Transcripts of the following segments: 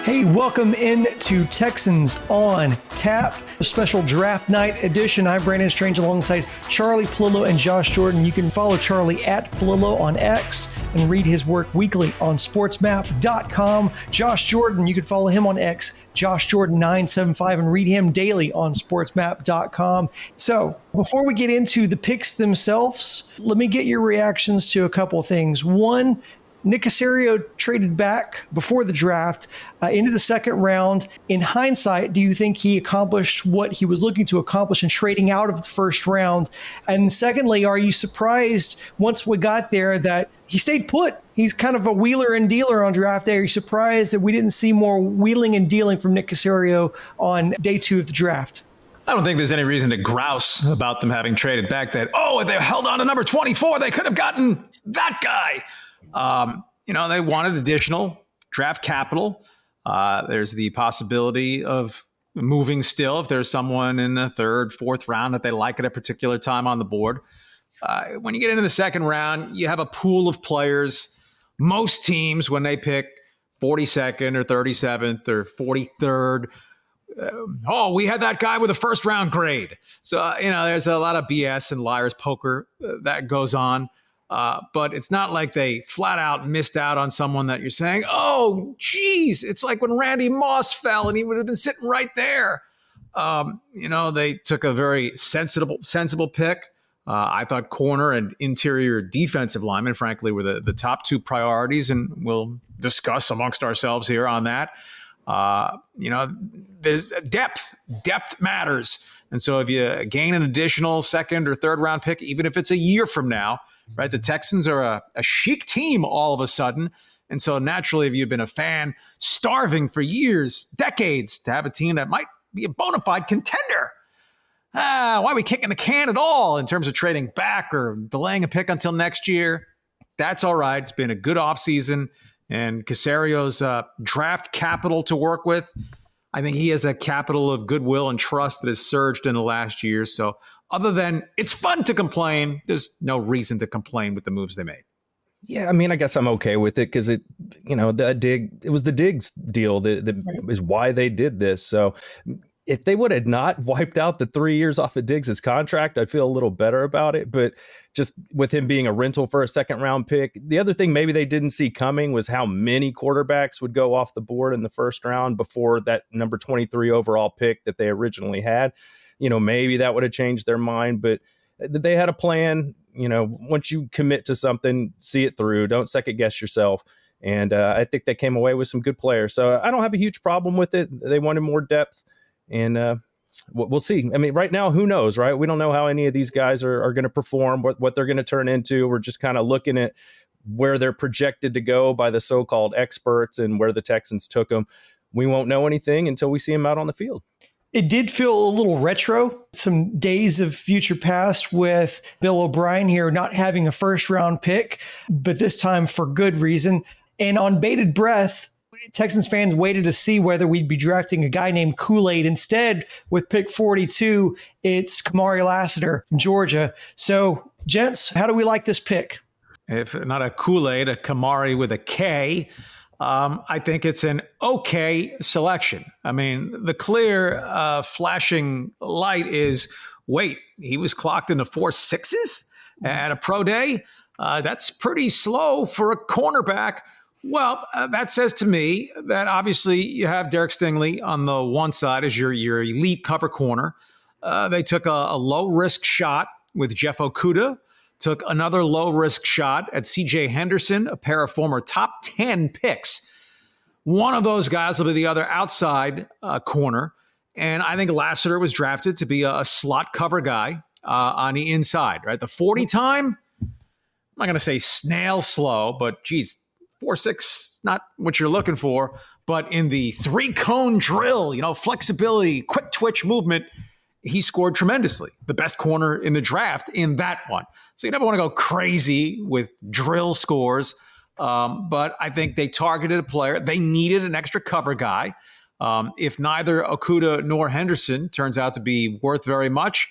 Hey, welcome into Texans on Tap, a special draft night edition. I'm Brandon Strange alongside Charlie Pallillo and Josh Jordan. You can follow Charlie at Pallillo on X and read his work weekly on sportsmap.com. Josh Jordan, you can follow him on X, JoshJordan975, and read him daily on sportsmap.com. So before we get into the picks themselves, let me get your reactions to a couple of things. One, Nick Caserio traded back before the draft into the second round. In hindsight, do you think he accomplished what he was looking to accomplish in trading out of the first round? And secondly, are you surprised once we got there that he stayed put? He's kind of a wheeler and dealer on draft day. Are you surprised that we didn't see more wheeling and dealing from Nick Caserio on day 2 of the draft? I don't think there's any reason to grouse about them having traded back that, if they held on to number 24, they could have gotten that guy. They wanted additional draft capital. There's the possibility of moving still if there's someone in the third, fourth round that they like at a particular time on the board. When you get into the second round, you have a pool of players. Most teams, when they pick 42nd or 37th or 43rd, we had that guy with a first round grade. So, there's a lot of BS and liar's poker that goes on. But it's not like they flat out missed out on someone that you're saying, oh, geez, it's like when Randy Moss fell and he would have been sitting right there. They took a very sensible pick. I thought corner and interior defensive lineman, frankly, were the top two priorities, and we'll discuss amongst ourselves here on that. There's depth. Depth matters. And so if you gain an additional second or third round pick, even if it's a year from now, right? The Texans are a chic team all of a sudden. And so naturally, if you've been a fan starving for years, decades, to have a team that might be a bona fide contender, why are we kicking the can at all in terms of trading back or delaying a pick until next year? That's all right. It's been a good offseason, and Caserio's draft capital to work with. I think he has a capital of goodwill and trust that has surged in the last year. So other than it's fun to complain, there's no reason to complain with the moves they made. Yeah, I mean, I guess I'm okay with it because it was the Diggs deal that is why they did this. So if they would have not wiped out the 3 years off of Diggs' contract, I'd feel a little better about it. But just with him being a rental for a second round pick, the other thing maybe they didn't see coming was how many quarterbacks would go off the board in the first round before that number 23 overall pick that they originally had. Maybe that would have changed their mind, but they had a plan. Once you commit to something, see it through. Don't second guess yourself. And I think they came away with some good players. So I don't have a huge problem with it. They wanted more depth. And we'll see. I mean, right now, who knows, right? We don't know how any of these guys are going to perform, what they're going to turn into. We're just kind of looking at where they're projected to go by the so-called experts and where the Texans took them. We won't know anything until we see them out on the field. It did feel a little retro, some days of future past with Bill O'Brien here not having a first round pick, but this time for good reason. And on bated breath, Texans fans waited to see whether we'd be drafting a guy named Kool-Aid. Instead, with pick 42, it's Kamari Lassiter from Georgia. So, gents, how do we like this pick? If not a Kool-Aid, a Kamari with a K. I think it's an okay selection. I mean, the clear flashing light is, wait, he was clocked into 4.6s at a pro day? That's pretty slow for a cornerback. Well, that says to me that obviously you have Derek Stingley on the one side as your elite cover corner. They took a low-risk shot with Jeff Okudah, took another low-risk shot at C.J. Henderson, a pair of former top 10 picks. One of those guys will be the other outside corner. And I think Lassiter was drafted to be a slot cover guy on the inside, right? The 40 time, I'm not going to say snail slow, but geez, 4.6, not what you're looking for. But in the 3-cone drill, flexibility, quick twitch movement, he scored tremendously. The best corner in the draft in that one. So you never want to go crazy with drill scores. But I think they targeted a player. They needed an extra cover guy. If neither Okudah nor Henderson turns out to be worth very much,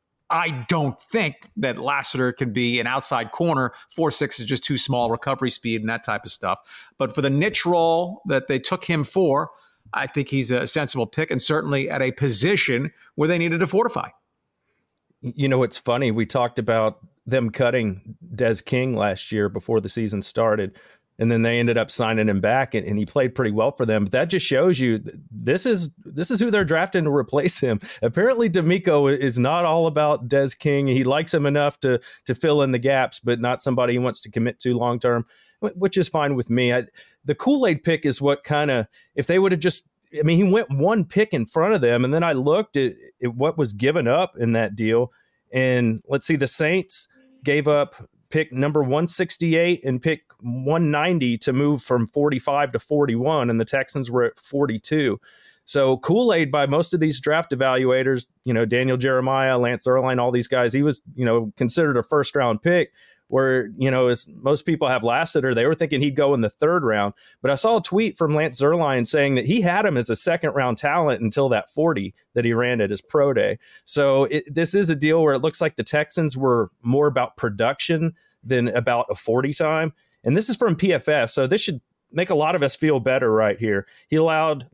I don't think that Lassiter can be an outside corner. 4.6 is just too small, recovery speed and that type of stuff. But for the niche role that they took him for, I think he's a sensible pick, and certainly at a position where they needed to fortify. You know, it's funny. We talked about them cutting Des King last year before the season started, and then they ended up signing him back, and he played pretty well for them. But that just shows you this is who they're drafting to replace him. Apparently, DeMeco is not all about Des King. He likes him enough to fill in the gaps, but not somebody he wants to commit to long term, which is fine with me. The Kool-Aid pick is what kind of, if they would have just, I mean, he went one pick in front of them, and then I looked at what was given up in that deal. And let's see, the Saints gave up pick number 168 and pick 190 to move from 45 to 41, and the Texans were at 42. So Kool-Aid by most of these draft evaluators, you know, Daniel Jeremiah, Lance Zierlein, all these guys, he was, you know, considered a first-round pick. Where, you know, as most people have Lassiter, they were thinking he'd go in the third round. But I saw a tweet from Lance Zierlein saying that he had him as a second-round talent until that 40 that he ran at his pro day. So this is a deal where it looks like the Texans were more about production than about a 40 time. And this is from PFF, so this should make a lot of us feel better right here. He allowed,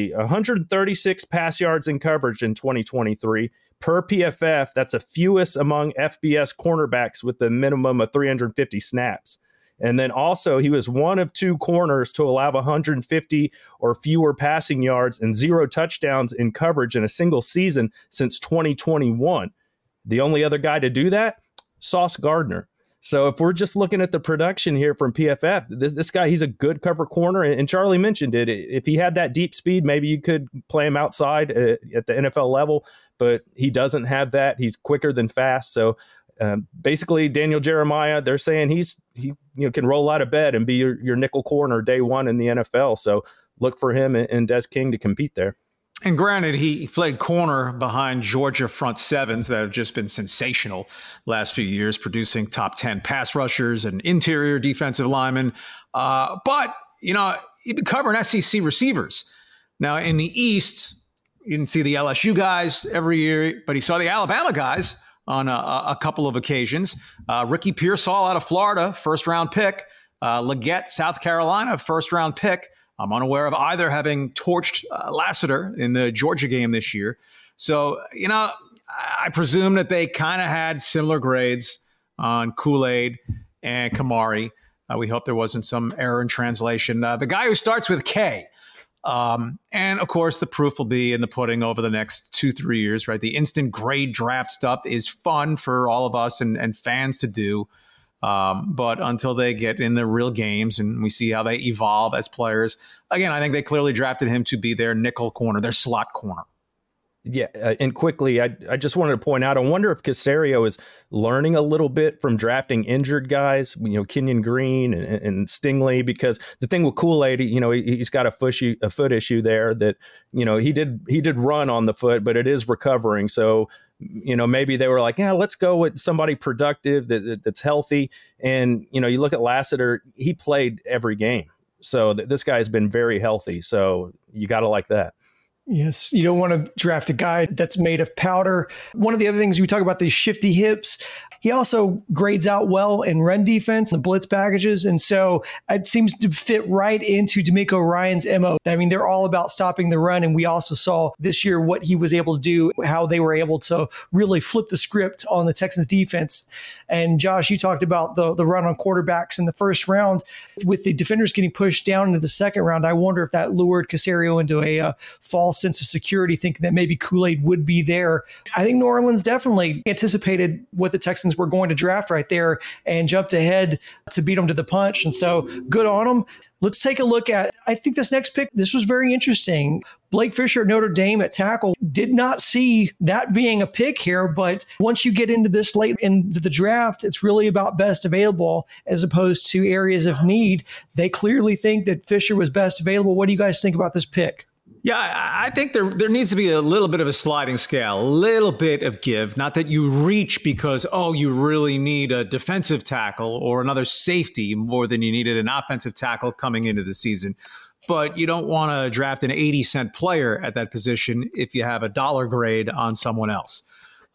136 pass yards in coverage in 2023. Per PFF, that's the fewest among FBS cornerbacks with a minimum of 350 snaps. And then also, he was one of two corners to allow 150 or fewer passing yards and 0 touchdowns in coverage in a single season since 2021. The only other guy to do that, Sauce Gardner. So if we're just looking at the production here from PFF, this guy, he's a good cover corner. And Charlie mentioned it. If he had that deep speed, maybe you could play him outside at the NFL level. But he doesn't have that. He's quicker than fast. So basically, Daniel Jeremiah, they're saying he can roll out of bed and be your nickel corner day one in the NFL. So look for him and Des King to compete there. And granted, he played corner behind Georgia front sevens that have just been sensational last few years, producing top 10 pass rushers and interior defensive linemen. But, you know, he'd been covering SEC receivers. Now, in the East, you didn't see the LSU guys every year, but he saw the Alabama guys on a couple of occasions. Ricky Pearsall out of Florida, first-round pick. Leggett, South Carolina, first-round pick. I'm unaware of either having torched Lassiter in the Georgia game this year. So, you know, I presume that they kind of had similar grades on Kool-Aid and Kamari. We hope there wasn't some error in translation. The guy who starts with K. And of course, the proof will be in the pudding over the next 2-3 years, right? The instant grade draft stuff is fun for all of us and fans to do. But until they get in the real games and we see how they evolve as players, again, I think they clearly drafted him to be their nickel corner, their slot corner. Yeah, and quickly, I just wanted to point out, I wonder if Caserio is learning a little bit from drafting injured guys, you know, Kenyon Green and Stingley, because the thing with Kool-Aid, you know, he's got a foot issue there that, you know, he did run on the foot, but it is recovering. So, you know, maybe they were like, yeah, let's go with somebody productive that's healthy. And, you know, you look at Lassiter, he played every game. So this guy has been very healthy. So you got to like that. Yes, you don't want to draft a guy that's made of powder. One of the other things we talk about, these shifty hips, he also grades out well in run defense and blitz packages. And so it seems to fit right into DeMeco Ryans' MO. I mean, they're all about stopping the run. And we also saw this year what he was able to do, how they were able to really flip the script on the Texans defense. And Josh, you talked about the run on quarterbacks in the first round. With the defenders getting pushed down into the second round, I wonder if that lured Caserio into a false sense of security, thinking that maybe Kool-Aid would be there. I think New Orleans definitely anticipated what the Texans were going to draft right there and jumped ahead to beat them to the punch. And so good on them. Let's take a look at, I think this next pick, this was very interesting. Blake Fisher at Notre Dame at tackle. Did not see that being a pick here, but once you get into this late into the draft, it's really about best available as opposed to areas of need. They clearly think that Fisher was best available. What do you guys think about this pick? Yeah, I think there needs to be a little bit of a sliding scale, a little bit of give. Not that you reach because, you really need a defensive tackle or another safety more than you needed an offensive tackle coming into the season. But you don't want to draft an 80-cent player at that position if you have a dollar grade on someone else.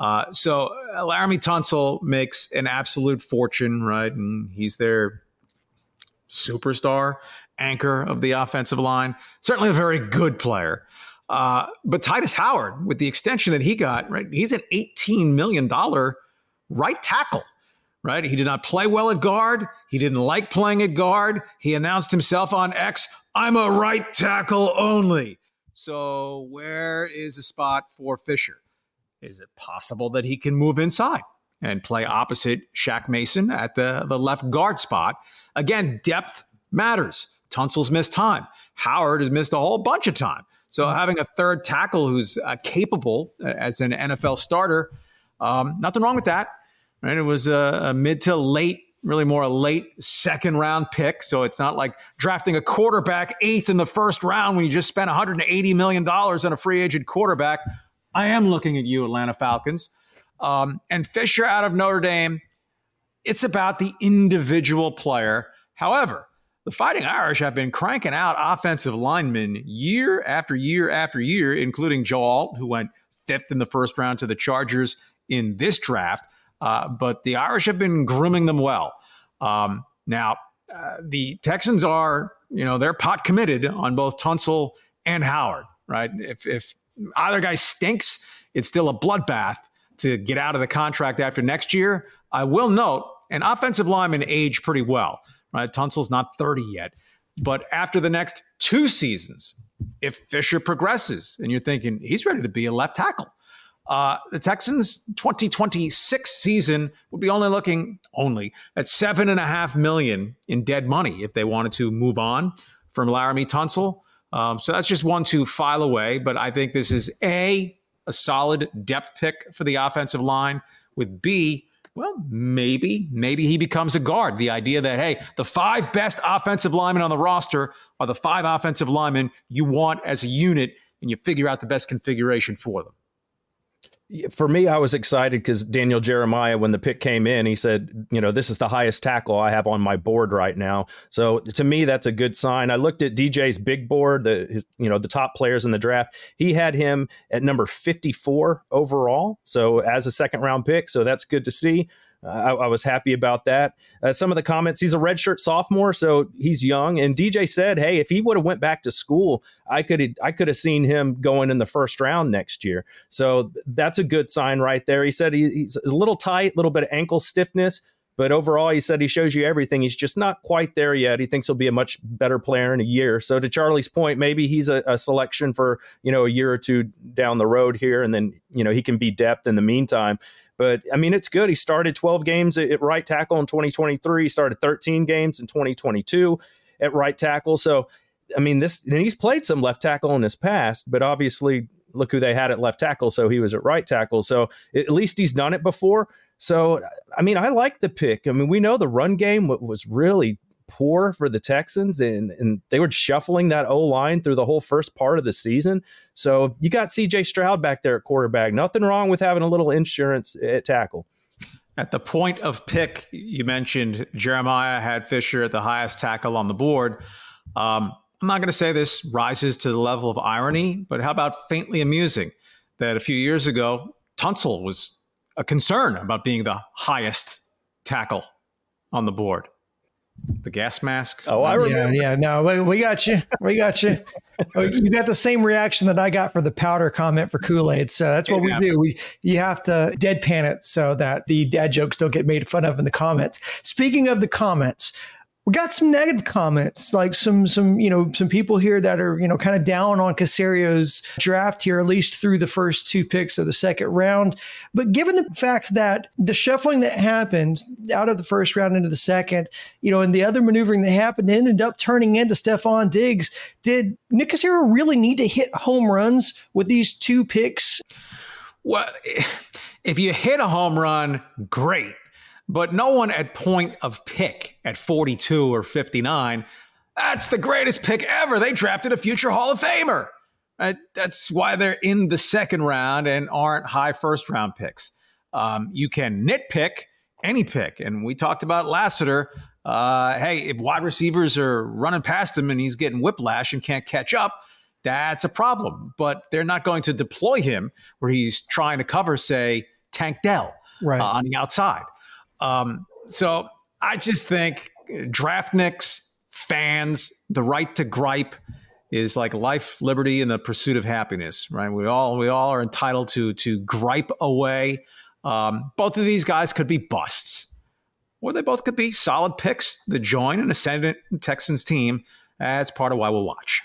So Laramie Tunsil makes an absolute fortune, right? And he's their superstar, anchor of the offensive line. Certainly a very good player. But Titus Howard, with the extension that he got, right, he's an $18 million right tackle, right? He did not play well at guard. He didn't like playing at guard. He announced himself on X, I'm a right tackle only. So where is a spot for Fisher? Is it possible that he can move inside and play opposite Shaq Mason at the left guard spot? Again, depth matters. Tunsil's missed time. Howard has missed a whole bunch of time. So having a third tackle who's capable as an NFL starter, nothing wrong with that. Right? It was a mid to late, really more a late second round pick. So it's not like drafting a quarterback 8th in the first round when you just spent $180 million on a free agent quarterback. I am looking at you, Atlanta Falcons. And Fisher out of Notre Dame, it's about the individual player. However, the Fighting Irish have been cranking out offensive linemen year after year after year, including Joe Alt, who went 5th in the first round to the Chargers in this draft. But the Irish have been grooming them well. Now, the Texans are, they're pot committed on both Tunsil and Howard, right? If either guy stinks, it's still a bloodbath to get out of the contract after next year. I will note, an offensive lineman age pretty well. Right, Tunsil's not 30 yet. But after the next 2 seasons, if Fisher progresses and you're thinking he's ready to be a left tackle, the Texans' 2026 season would be only looking at $7.5 million in dead money if they wanted to move on from Laramie Tunsil. So that's just one to file away. But I think this is a solid depth pick for the offensive line, with B, well, maybe he becomes a guard. The idea that, hey, the 5 best offensive linemen on the roster are the 5 offensive linemen you want as a unit, and you figure out the best configuration for them. For me, I was excited because Daniel Jeremiah, when the pick came in, he said, this is the highest tackle I have on my board right now. So to me, that's a good sign. I looked at DJ's big board, the top players in the draft. He had him at number 54 overall. So as a second round pick. So that's good to see. I was happy about that. Some of the comments, he's a redshirt sophomore, so he's young. And DJ said, hey, if he would have went back to school, I could have seen him going in the first round next year. So that's a good sign right there. He said he's a little tight, a little bit of ankle stiffness, but overall, he said he shows you everything. He's just not quite there yet. He thinks he'll be a much better player in a year. So to Charlie's point, maybe he's a selection for, a year or two down the road here, and then, he can be depth in the meantime. But, I mean, it's good. He started 12 games at right tackle in 2023. He started 13 games in 2022 at right tackle. So, I mean, and he's played some left tackle in his past, but obviously look who they had at left tackle. So he was at right tackle. So at least he's done it before. So, I mean, I like the pick. I mean, we know the run game was really poor for the Texans, and they were shuffling that O-line through the whole first part of the season. So you got CJ Stroud back there at quarterback. Nothing wrong with having a little insurance at tackle. At the point of pick, you mentioned Jeremiah had Fisher at the highest tackle on the board. I'm not going to say this rises to the level of irony, but how about faintly amusing that a few years ago, Tunsil was a concern about being the highest tackle on the board. The gas mask. Oh, I remember. Yeah, no, we got you. We got you. You got the same reaction that I got for the powder comment for Kool-Aid. So that's what we do. You have to deadpan it so that the dad jokes don't get made fun of in the comments. Speaking of the comments, we got some negative comments, like some people here that are, kind of down on Caserio's draft here, at least through the first 2 picks of the second round. But given the fact that the shuffling that happened out of the first round into the second, and the other maneuvering that happened ended up turning into Stephon Diggs, did Nick Caserio really need to hit home runs with these 2 picks? Well, if you hit a home run, great. But no one at point of pick at 42 or 59, that's the greatest pick ever. They drafted a future Hall of Famer. That's why they're in the second round and aren't high first round picks. You can nitpick any pick. And we talked about Lassiter. Hey, if wide receivers are running past him and he's getting whiplash and can't catch up, that's a problem. But they're not going to deploy him where he's trying to cover, say, Tank Dell on the outside. So I just think draft nicks, fans, the right to gripe is like life, liberty, and the pursuit of happiness, right? We all are entitled to gripe away. Both of these guys could be busts, or they both could be solid picks that join an ascendant Texans team. That's part of why we'll watch.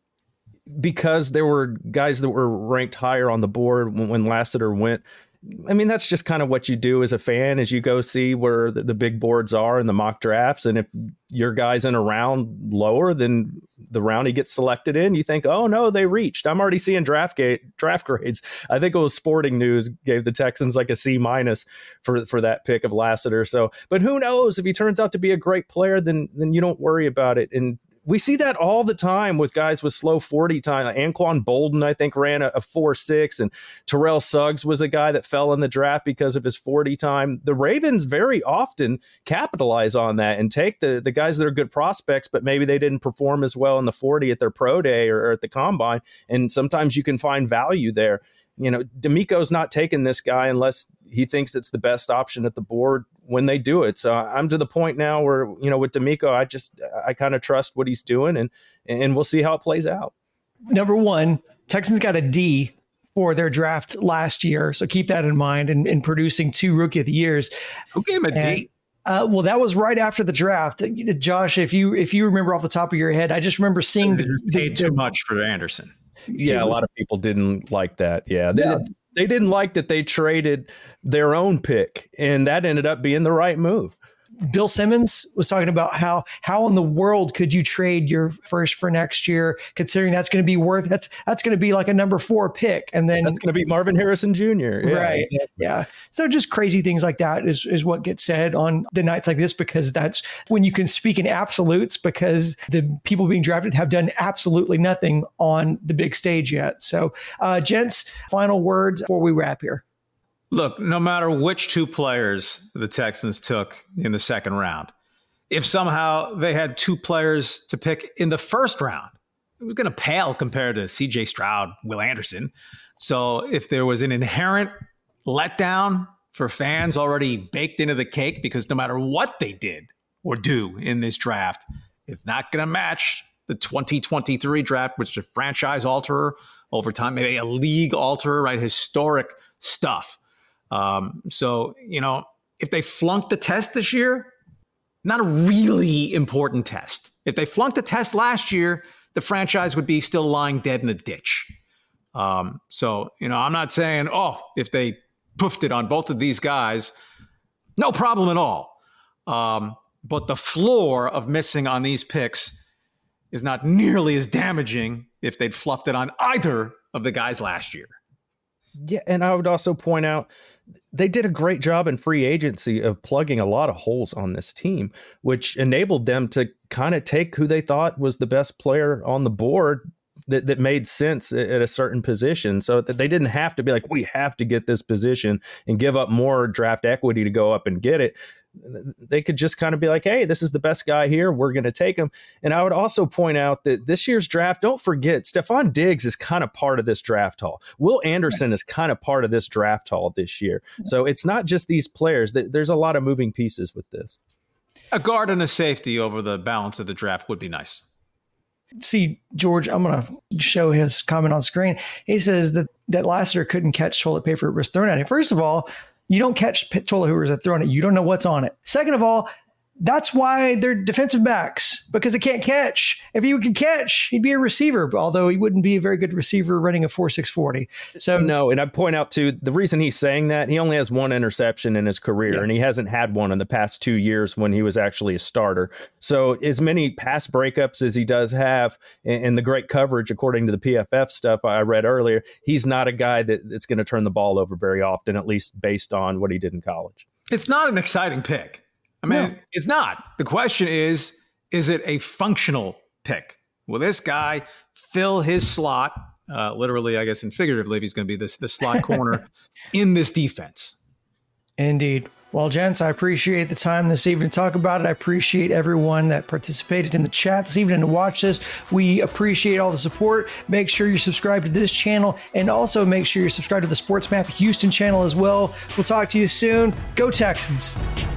Because there were guys that were ranked higher on the board when Lassiter went. I mean, that's just kind of what you do as a fan, as you go see where the big boards are in the mock drafts. And if your guy's in a round lower than the round he gets selected in, you think, oh, no, they reached. I'm already seeing draft grades. I think it was Sporting News gave the Texans like a C- for that pick of Lassiter. So, but who knows, if he turns out to be a great player, then you don't worry about it. And we see that all the time with guys with slow 40 time. Anquan Bolden, I think, ran a 4.6, and Terrell Suggs was a guy that fell in the draft because of his 40 time. The Ravens very often capitalize on that and take the guys that are good prospects, but maybe they didn't perform as well in the 40 at their pro day or at the combine. And sometimes you can find value there. You know, D'Amico's not taking this guy unless he thinks it's the best option at the board when they do it. So I'm to the point now where, you know, with D'Amico, I kind of trust what he's doing, and we'll see how it plays out. Number one, Texans got a D for their draft last year. So keep that in mind in producing 2 Rookie of the Years. Who gave him a D? Well, that was right after the draft. Josh, if you remember off the top of your head, I just remember seeing they paid too much for Anderson. Yeah, a lot of people didn't like that. Yeah, they didn't like that they traded their own pick, and that ended up being the right move. Bill Simmons was talking about how in the world could you trade your first for next year, considering that's going to be worth that's going to be like a number 4 pick, and then that's going to be Marvin Harrison Jr. Yeah, right? Exactly. Yeah. So just crazy things like that is what gets said on the nights like this, because that's when you can speak in absolutes, because the people being drafted have done absolutely nothing on the big stage yet. So, gents, final words before we wrap here. Look, no matter which 2 players the Texans took in the second round, if somehow they had 2 players to pick in the first round, it was going to pale compared to C.J. Stroud, Will Anderson. So if there was an inherent letdown for fans already baked into the cake, because no matter what they did or do in this draft, it's not going to match the 2023 draft, which is a franchise alterer over time, maybe a league alterer, right? Historic stuff. So, you know, if they flunked the test this year, not a really important test. If they flunked the test last year, the franchise would be still lying dead in a ditch. So, you know, I'm not saying, if they poofed it on both of these guys, no problem at all. But the floor of missing on these picks is not nearly as damaging if they'd fluffed it on either of the guys last year. Yeah, and I would also point out they did a great job in free agency of plugging a lot of holes on this team, which enabled them to kind of take who they thought was the best player on the board that made sense at a certain position, so that they didn't have to be like, we have to get this position and give up more draft equity to go up and get it. They could just kind of be like, hey, this is the best guy here, we're going to take him. And I would also point out that this year's draft, don't forget, Stephon Diggs is kind of part of this draft haul. Will Anderson is kind of part of this draft haul this year. So it's not just these players. There's a lot of moving pieces with this. A guard and a safety over the balance of the draft would be nice. See, George, I'm going to show his comment on screen. He says that Lassiter couldn't catch toilet paper that was thrown at him. First of all, you don't catch toilet papers that are thrown at you. You don't know what's on it. Second of all, that's why they're defensive backs, because they can't catch. If he could catch, he'd be a receiver, although he wouldn't be a very good receiver running a 4.6 40. So no, and I point out too, the reason he's saying that, he only has 1 interception in his career, and he hasn't had one in the past 2 years when he was actually a starter. So as many pass breakups as he does have, and the great coverage, according to the PFF stuff I read earlier, he's not a guy that's going to turn the ball over very often, at least based on what he did in college. It's not an exciting pick. I mean, It's not. The question is it a functional pick? Will this guy fill his slot, literally, I guess, and figuratively, if he's going to be the slot corner in this defense? Indeed. Well, gents, I appreciate the time this evening to talk about it. I appreciate everyone that participated in the chat this evening to watch this. We appreciate all the support. Make sure you're subscribed to this channel, and also make sure you're subscribed to the Sports Map Houston channel as well. We'll talk to you soon. Go Texans.